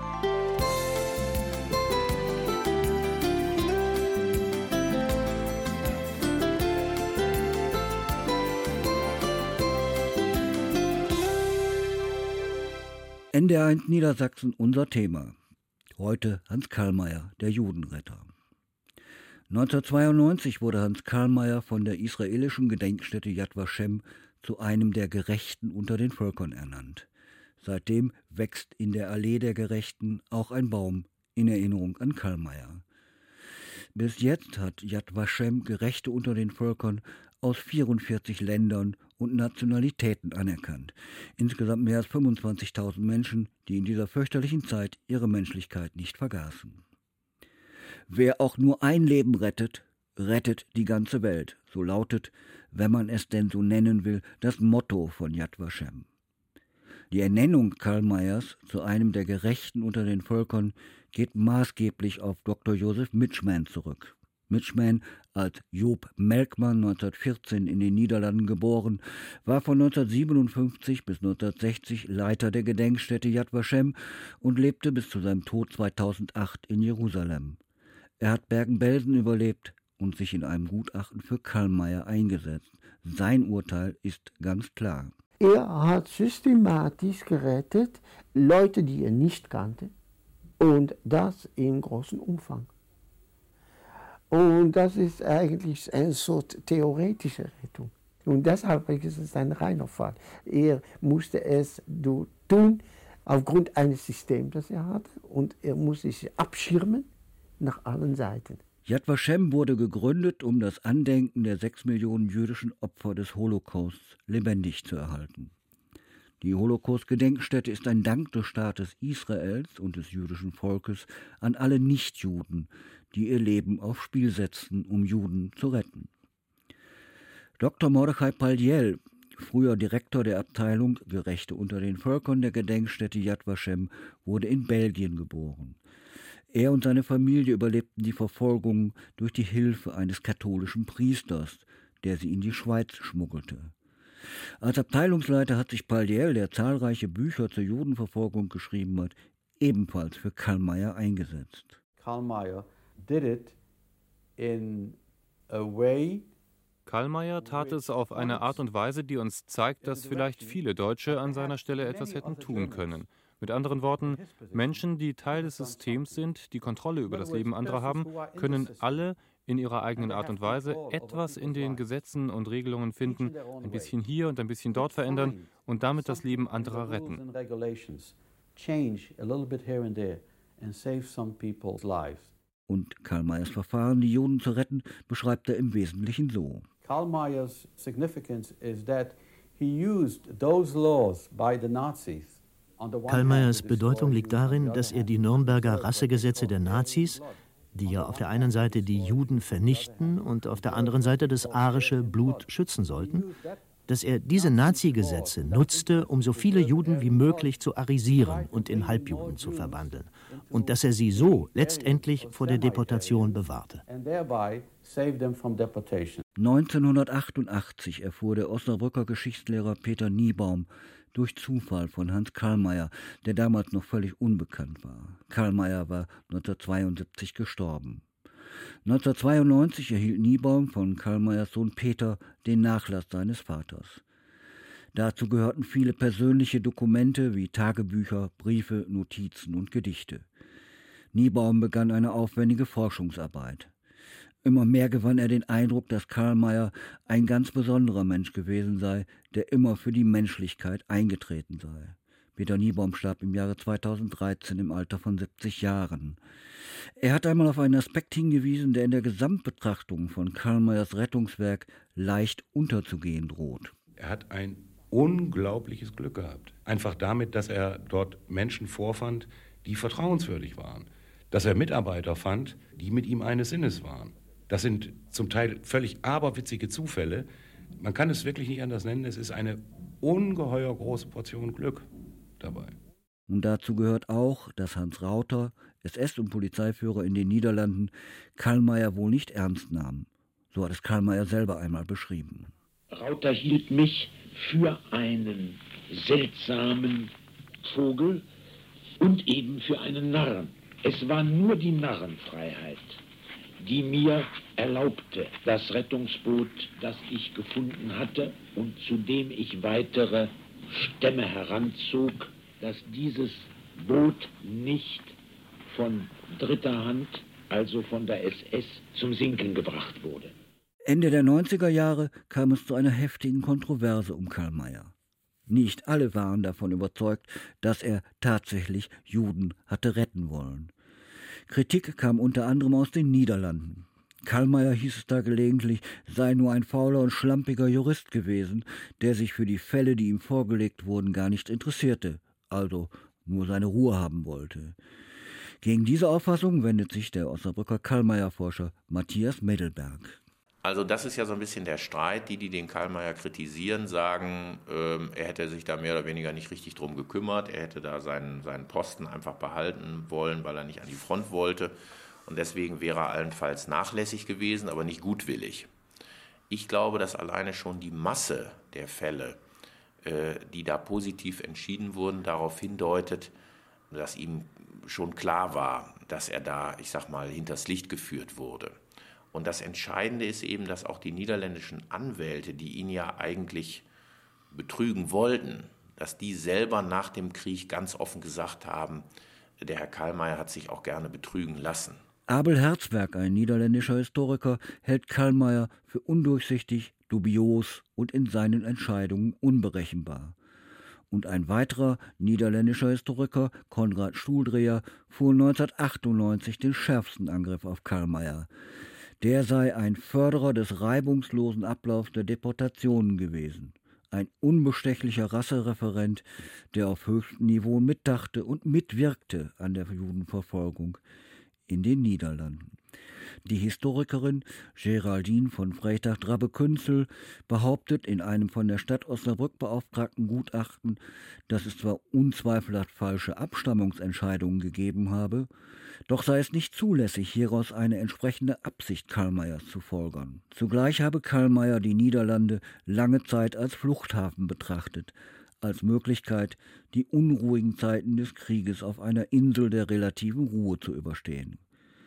N D R eins Niedersachsen, unser Thema. Heute Hans Kallmayr, der Judenretter. neunzehnhundertzweiundneunzig wurde Hans Kallmayr von der israelischen Gedenkstätte Yad Vashem zu einem der Gerechten unter den Völkern ernannt. Seitdem wächst in der Allee der Gerechten auch ein Baum in Erinnerung an Kallmayr. Bis jetzt hat Yad Vashem Gerechte unter den Völkern aus vierundvierzig Ländern und Nationalitäten anerkannt. Insgesamt mehr als fünfundzwanzigtausend Menschen, die in dieser fürchterlichen Zeit ihre Menschlichkeit nicht vergaßen. Wer auch nur ein Leben rettet, rettet die ganze Welt. So lautet, wenn man es denn so nennen will, das Motto von Yad Vashem. Die Ernennung Kallmayrs zu einem der Gerechten unter den Völkern geht maßgeblich auf Doktor Josef Mitschman zurück. Mitschman, als Joop Melkman neunzehnhundertvierzehn in den Niederlanden geboren, war von neunzehnhundertsiebenundfünfzig bis neunzehnhundertsechzig Leiter der Gedenkstätte Yad Vashem und lebte bis zu seinem Tod zweitausendacht in Jerusalem. Er hat Bergen-Belsen überlebt und sich in einem Gutachten für Kallmayr eingesetzt. Sein Urteil ist ganz klar. Er hat systematisch gerettet Leute, die er nicht kannte, und das in großem Umfang. Und das ist eigentlich eine Sort theoretische Rettung. Und deshalb ist es ein reiner Fall. Er musste es tun aufgrund eines Systems, das er hatte, und er musste sich abschirmen nach allen Seiten. Yad Vashem wurde gegründet, um das Andenken der sechs Millionen jüdischen Opfer des Holocausts lebendig zu erhalten. Die Holocaust-Gedenkstätte ist ein Dank des Staates Israels und des jüdischen Volkes an alle Nichtjuden, die ihr Leben aufs Spiel setzten, um Juden zu retten. Doktor Mordechai Paldiel, früher Direktor der Abteilung Gerechte unter den Völkern der Gedenkstätte Yad Vashem, wurde in Belgien geboren. Er und seine Familie überlebten die Verfolgung durch die Hilfe eines katholischen Priesters, der sie in die Schweiz schmuggelte. Als Abteilungsleiter hat sich Paldiel, der zahlreiche Bücher zur Judenverfolgung geschrieben hat, ebenfalls für Kallmayr eingesetzt. Kallmayr did it in a way. Kallmayr tat es auf eine Art und Weise, die uns zeigt, dass vielleicht viele Deutsche an seiner Stelle etwas hätten tun können. Mit anderen Worten, Menschen, die Teil des Systems sind, die Kontrolle über das Leben anderer haben, können alle in ihrer eigenen Art und Weise etwas in den Gesetzen und Regelungen finden, ein bisschen hier und ein bisschen dort verändern und damit das Leben anderer retten. Und Kallmayrs Verfahren, die Juden zu retten, beschreibt er im Wesentlichen so. Kallmayrs significance is that he used those laws by the Nazis. Kallmayrs Bedeutung liegt darin, dass er die Nürnberger Rassegesetze der Nazis, die ja auf der einen Seite die Juden vernichten und auf der anderen Seite das arische Blut schützen sollten, dass er diese Nazi-Gesetze nutzte, um so viele Juden wie möglich zu arisieren und in Halbjuden zu verwandeln, und dass er sie so letztendlich vor der Deportation bewahrte. neunzehnhundertachtundachtzig erfuhr der Osnabrücker Geschichtslehrer Peter Niebaum durch Zufall von Hans Kallmayr, der damals noch völlig unbekannt war. Kallmayr war neunzehnhundertzweiundsiebzig gestorben. neunzehnhundertzweiundneunzig erhielt Niebaum von Kallmayrs Sohn Peter den Nachlass seines Vaters. Dazu gehörten viele persönliche Dokumente wie Tagebücher, Briefe, Notizen und Gedichte. Niebaum begann eine aufwendige Forschungsarbeit. Immer mehr gewann er den Eindruck, dass Karl Mayr ein ganz besonderer Mensch gewesen sei, der immer für die Menschlichkeit eingetreten sei. Peter Niebaum starb im Jahre zweitausenddreizehn im Alter von siebzig Jahren. Er hat einmal auf einen Aspekt hingewiesen, der in der Gesamtbetrachtung von Karl Mayrs Rettungswerk leicht unterzugehen droht. Er hat ein unglaubliches Glück gehabt. Einfach damit, dass er dort Menschen vorfand, die vertrauenswürdig waren. Dass er Mitarbeiter fand, die mit ihm eines Sinnes waren. Das sind zum Teil völlig aberwitzige Zufälle. Man kann es wirklich nicht anders nennen. Es ist eine ungeheuer große Portion Glück dabei. Und dazu gehört auch, dass Hans Rauter, S S- und Polizeiführer in den Niederlanden, Karl Mayr wohl nicht ernst nahm. So hat es Karl Mayr selber einmal beschrieben. Rauter hielt mich für einen seltsamen Vogel und eben für einen Narren. Es war nur die Narrenfreiheit, die mir erlaubte, das Rettungsboot, das ich gefunden hatte und zu dem ich weitere Stämme heranzog, dass dieses Boot nicht von dritter Hand, also von der S S, zum Sinken gebracht wurde. Ende der neunziger Jahre kam es zu einer heftigen Kontroverse um Karl Mayr. Nicht alle waren davon überzeugt, dass er tatsächlich Juden hatte retten wollen. Kritik kam unter anderem aus den Niederlanden. Karl Mayr, hieß es da gelegentlich, sei nur ein fauler und schlampiger Jurist gewesen, der sich für die Fälle, die ihm vorgelegt wurden, gar nicht interessierte, also nur seine Ruhe haben wollte. Gegen diese Auffassung wendet sich der Osnabrücker Karl Mayr-Forscher Matthias Middelberg. Also das ist ja so ein bisschen der Streit. Die, die den Karl Mayr kritisieren, sagen, ähm, er hätte sich da mehr oder weniger nicht richtig drum gekümmert. Er hätte da seinen, seinen Posten einfach behalten wollen, weil er nicht an die Front wollte. Und deswegen wäre er allenfalls nachlässig gewesen, aber nicht gutwillig. Ich glaube, dass alleine schon die Masse der Fälle, äh, die da positiv entschieden wurden, darauf hindeutet, dass ihm schon klar war, dass er da, ich sag mal, hinters Licht geführt wurde. Und das Entscheidende ist eben, dass auch die niederländischen Anwälte, die ihn ja eigentlich betrügen wollten, dass die selber nach dem Krieg ganz offen gesagt haben, der Herr Karl Mayr hat sich auch gerne betrügen lassen. Abel Herzberg, ein niederländischer Historiker, hält Karl Mayr für undurchsichtig, dubios und in seinen Entscheidungen unberechenbar. Und ein weiterer niederländischer Historiker, Konrad Stuhldreher, fuhr neunzehnhundertachtundneunzig den schärfsten Angriff auf Karl Mayr. Der sei ein Förderer des reibungslosen Ablaufs der Deportationen gewesen. Ein unbestechlicher Rassereferent, der auf höchstem Niveau mitdachte und mitwirkte an der Judenverfolgung in den Niederlanden. Die Historikerin Geraldine von Freytag-Drabbe-Künzel behauptet in einem von der Stadt Osnabrück beauftragten Gutachten, dass es zwar unzweifelhaft falsche Abstammungsentscheidungen gegeben habe, doch sei es nicht zulässig, hieraus eine entsprechende Absicht Karl Mayrs zu folgern. Zugleich habe Karl Mayr die Niederlande lange Zeit als Fluchthafen betrachtet, als Möglichkeit, die unruhigen Zeiten des Krieges auf einer Insel der relativen Ruhe zu überstehen.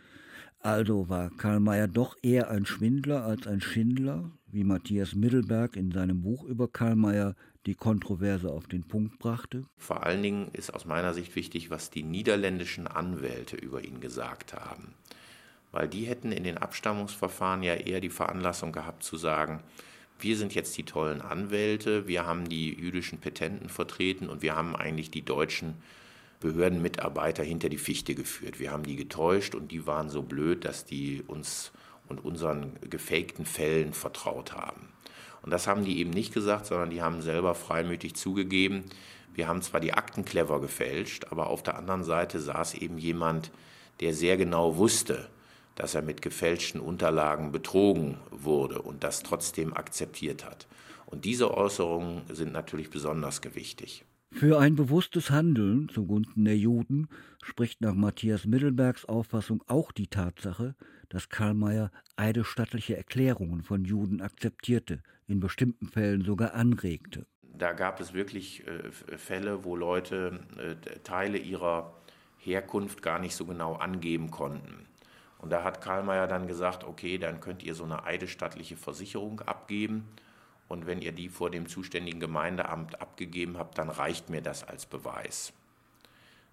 Also war Karl Mayr doch eher ein Schwindler als ein Schindler, wie Matthias Middelberg in seinem Buch über Karl Mayr die Kontroverse auf den Punkt brachte. Vor allen Dingen ist aus meiner Sicht wichtig, was die niederländischen Anwälte über ihn gesagt haben. Weil die hätten in den Abstammungsverfahren ja eher die Veranlassung gehabt zu sagen, wir sind jetzt die tollen Anwälte, wir haben die jüdischen Petenten vertreten und wir haben eigentlich die deutschen Behördenmitarbeiter hinter die Fichte geführt. Wir haben die getäuscht und die waren so blöd, dass die uns und unseren gefakten Fällen vertraut haben. Und das haben die eben nicht gesagt, sondern die haben selber freimütig zugegeben, wir haben zwar die Akten clever gefälscht, aber auf der anderen Seite saß eben jemand, der sehr genau wusste, dass er mit gefälschten Unterlagen betrogen wurde und das trotzdem akzeptiert hat. Und diese Äußerungen sind natürlich besonders gewichtig. Für ein bewusstes Handeln zugunsten der Juden spricht nach Matthias Middelbergs Auffassung auch die Tatsache, dass Karl Mayr eidesstattliche Erklärungen von Juden akzeptierte, in bestimmten Fällen sogar anregte. Da gab es wirklich äh, Fälle, wo Leute äh, Teile ihrer Herkunft gar nicht so genau angeben konnten. Und da hat Karl Mayr dann gesagt, okay, dann könnt ihr so eine eidesstattliche Versicherung abgeben. Und wenn ihr die vor dem zuständigen Gemeindeamt abgegeben habt, dann reicht mir das als Beweis.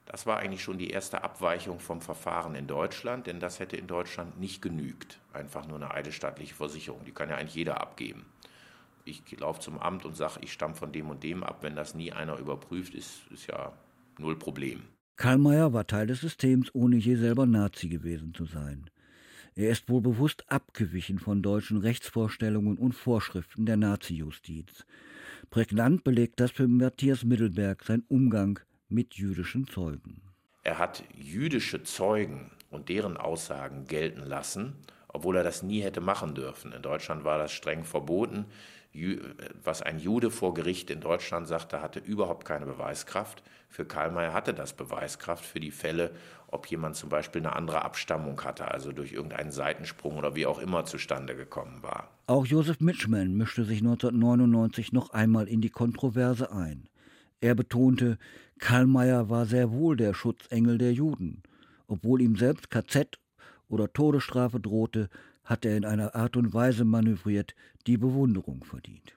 Das war eigentlich schon die erste Abweichung vom Verfahren in Deutschland, denn das hätte in Deutschland nicht genügt. Einfach nur eine eidesstattliche Versicherung, die kann ja eigentlich jeder abgeben. Ich laufe zum Amt und sage, ich stamme von dem und dem ab. Wenn das nie einer überprüft, ist, ist ja null Problem. Kallmayr war Teil des Systems, ohne je selber Nazi gewesen zu sein. Er ist wohl bewusst abgewichen von deutschen Rechtsvorstellungen und Vorschriften der Nazi-Justiz. Prägnant belegt das für Matthias Mittelberg sein Umgang mit jüdischen Zeugen. Er hat jüdische Zeugen und deren Aussagen gelten lassen, obwohl er das nie hätte machen dürfen. In Deutschland war das streng verboten. Was ein Jude vor Gericht in Deutschland sagte, hatte überhaupt keine Beweiskraft. Für Kallmayr hatte das Beweiskraft für die Fälle, ob jemand zum Beispiel eine andere Abstammung hatte, also durch irgendeinen Seitensprung oder wie auch immer zustande gekommen war. Auch Josef Mitschmann mischte sich neunzehnhundertneunundneunzig noch einmal in die Kontroverse ein. Er betonte, Kallmayr war sehr wohl der Schutzengel der Juden. Obwohl ihm selbst K Z oder Todesstrafe drohte, hat er in einer Art und Weise manövriert, die Bewunderung verdient.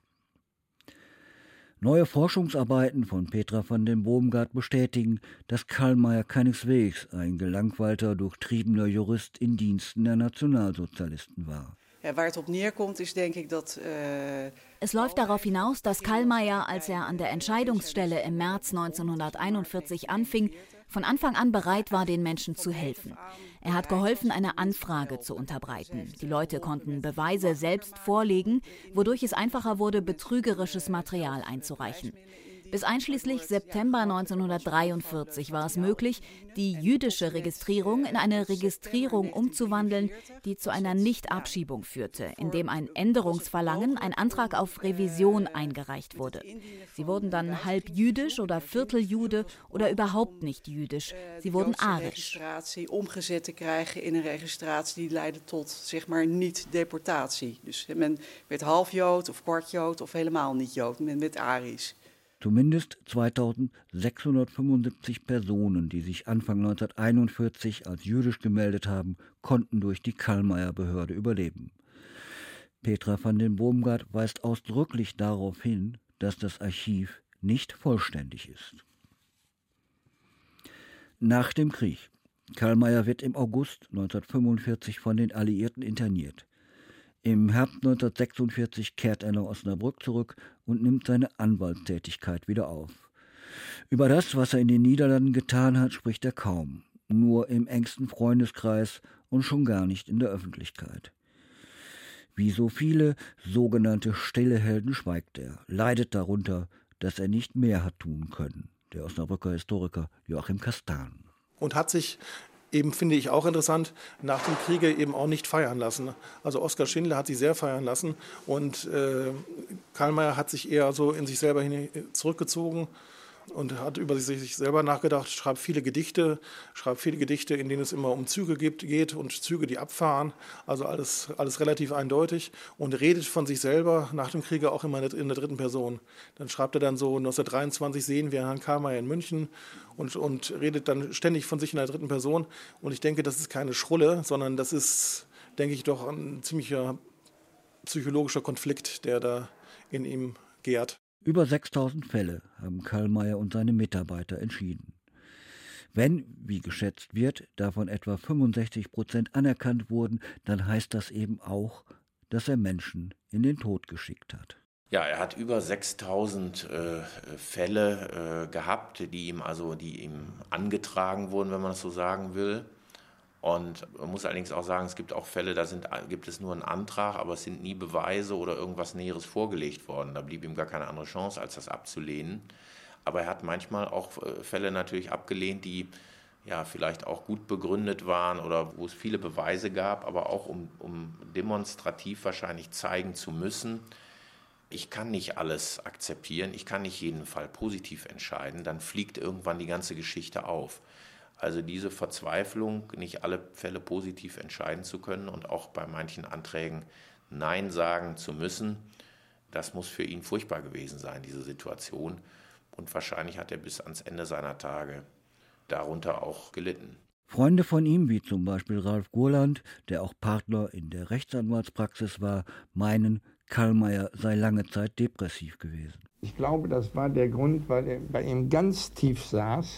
Neue Forschungsarbeiten von Petra van den Boomgaard bestätigen, dass Kallmayr keineswegs ein gelangweilter, durchtriebener Jurist in Diensten der Nationalsozialisten war. Ja, waar het op neerkomt, is denk ik dat. Uh Es läuft darauf hinaus, dass Kallmayr, als er an der Entscheidungsstelle im März neunzehnhunderteinundvierzig anfing, von Anfang an bereit war, den Menschen zu helfen. Er hat geholfen, eine Anfrage zu unterbreiten. Die Leute konnten Beweise selbst vorlegen, wodurch es einfacher wurde, betrügerisches Material einzureichen. Bis einschließlich September neunzehnhundertdreiundvierzig war es möglich, die jüdische Registrierung in eine Registrierung umzuwandeln, die zu einer Nichtabschiebung führte, indem ein Änderungsverlangen, ein Antrag auf Revision eingereicht wurde. Sie wurden dann halb jüdisch oder Vierteljude oder überhaupt nicht jüdisch. Sie wurden arisch. Omgezet te krijgen in een registratie die leidde tot, zeg maar, niet-deportatie. Dus men werd half Jood of kwart Jood of helemaal niet Jood. Men werd arisch. Zumindest zweitausendsechshundertfünfundsiebzig Personen, die sich Anfang neunzehnhunderteinundvierzig als jüdisch gemeldet haben, konnten durch die Kallmayr-Behörde überleben. Petra van den Boomgaard weist ausdrücklich darauf hin, dass das Archiv nicht vollständig ist. Nach dem Krieg. Kallmayr wird im August neunzehnhundertfünfundvierzig von den Alliierten interniert. Im Herbst neunzehnhundertsechsundvierzig kehrt er nach Osnabrück zurück und nimmt seine Anwaltstätigkeit wieder auf. Über das, was er in den Niederlanden getan hat, spricht er kaum, nur im engsten Freundeskreis und schon gar nicht in der Öffentlichkeit. Wie so viele sogenannte stille Helden schweigt er, leidet darunter, dass er nicht mehr hat tun können. Der Osnabrücker Historiker Joachim Kastan. Und hat sich eben, finde ich auch interessant, nach dem Kriege eben auch nicht feiern lassen. Also Oskar Schindler hat sich sehr feiern lassen und äh, Kallmayr hat sich eher so in sich selber hin zurückgezogen und hat über sich selber nachgedacht, schreibt viele Gedichte, schreibt viele Gedichte, in denen es immer um Züge gibt, geht und Züge, die abfahren, also alles, alles relativ eindeutig und redet von sich selber nach dem Kriege auch immer in der dritten Person. Dann schreibt er dann so, neunzehnhundertdreiundzwanzig sehen wir Herrn Kallmayr in München und, und redet dann ständig von sich in der dritten Person und ich denke, das ist keine Schrulle, sondern das ist, denke ich, doch ein ziemlicher psychologischer Konflikt, der da in ihm gärt. Über sechstausend Fälle haben Kallmayr und seine Mitarbeiter entschieden. Wenn, wie geschätzt wird, davon etwa fünfundsechzig Prozent anerkannt wurden, dann heißt das eben auch, dass er Menschen in den Tod geschickt hat. Ja, er hat über sechstausend äh, Fälle äh, gehabt, die ihm also, die ihm angetragen wurden, wenn man das so sagen will. Und man muss allerdings auch sagen, es gibt auch Fälle, da sind, gibt es nur einen Antrag, aber es sind nie Beweise oder irgendwas Näheres vorgelegt worden. Da blieb ihm gar keine andere Chance, als das abzulehnen. Aber er hat manchmal auch Fälle natürlich abgelehnt, die ja vielleicht auch gut begründet waren oder wo es viele Beweise gab, aber auch um, um demonstrativ wahrscheinlich zeigen zu müssen, ich kann nicht alles akzeptieren, ich kann nicht jeden Fall positiv entscheiden, dann fliegt irgendwann die ganze Geschichte auf. Also diese Verzweiflung, nicht alle Fälle positiv entscheiden zu können und auch bei manchen Anträgen Nein sagen zu müssen, das muss für ihn furchtbar gewesen sein, diese Situation. Und wahrscheinlich hat er bis ans Ende seiner Tage darunter auch gelitten. Freunde von ihm, wie zum Beispiel Ralf Gurland, der auch Partner in der Rechtsanwaltspraxis war, meinen, Kallmayr sei lange Zeit depressiv gewesen. Ich glaube, das war der Grund, weil er bei ihm ganz tief saß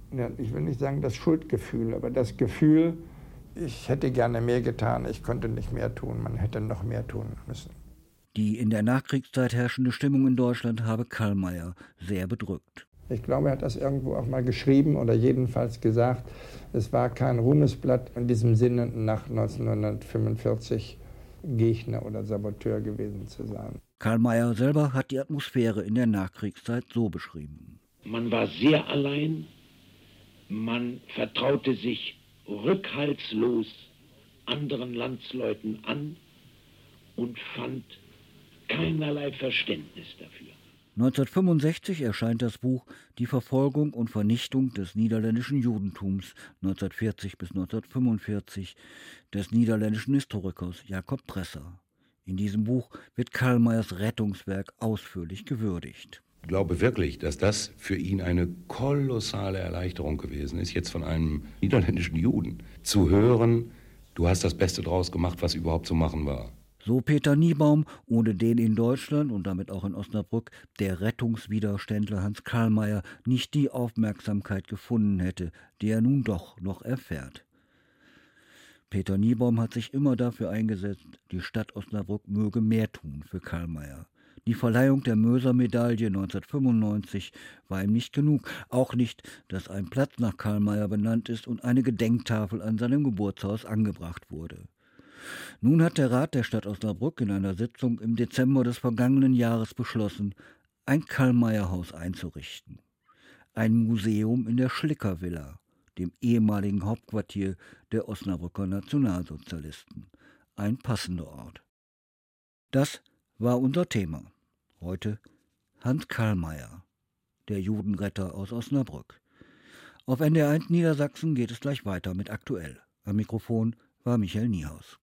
ja, ich will nicht sagen das Schuldgefühl, aber das Gefühl, ich hätte gerne mehr getan, ich konnte nicht mehr tun, man hätte noch mehr tun müssen. Die in der Nachkriegszeit herrschende Stimmung in Deutschland habe Kallmayr sehr bedrückt. Ich glaube, er hat das irgendwo auch mal geschrieben oder jedenfalls gesagt, es war kein Ruhmesblatt in diesem Sinne, nach neunzehnhundertfünfundvierzig Gegner oder Saboteur gewesen zu sein. Kallmayr selber hat die Atmosphäre in der Nachkriegszeit so beschrieben. Man war sehr allein, man vertraute sich rückhaltslos anderen Landsleuten an und fand keinerlei Verständnis dafür. neunzehnhundertfünfundsechzig erscheint das Buch Die Verfolgung und Vernichtung des niederländischen Judentums neunzehnhundertvierzig bis neunzehnhundertfünfundvierzig des niederländischen Historikers Jacob Bresser. In diesem Buch wird Kallmayrs Rettungswerk ausführlich gewürdigt. Ich glaube wirklich, dass das für ihn eine kolossale Erleichterung gewesen ist, jetzt von einem niederländischen Juden zu hören, du hast das Beste draus gemacht, was überhaupt zu machen war. So Peter Niebaum, ohne den in Deutschland und damit auch in Osnabrück der Rettungswiderständler Hans Kallmayr nicht die Aufmerksamkeit gefunden hätte, die er nun doch noch erfährt. Peter Niebaum hat sich immer dafür eingesetzt, die Stadt Osnabrück möge mehr tun für Kallmayr. Die Verleihung der Möser-Medaille neunzehnhundertfünfundneunzig war ihm nicht genug, auch nicht, dass ein Platz nach Kallmayr benannt ist und eine Gedenktafel an seinem Geburtshaus angebracht wurde. Nun hat der Rat der Stadt Osnabrück in einer Sitzung im Dezember des vergangenen Jahres beschlossen, ein Kallmayr-Haus einzurichten. Ein Museum in der Schlicker-Villa, dem ehemaligen Hauptquartier der Osnabrücker Nationalsozialisten. Ein passender Ort. Das war unser Thema. Heute Hans Kallmayr, der Judenretter aus Osnabrück. Auf N D R eins Niedersachsen geht es gleich weiter mit Aktuell. Am Mikrofon war Michael Niehaus.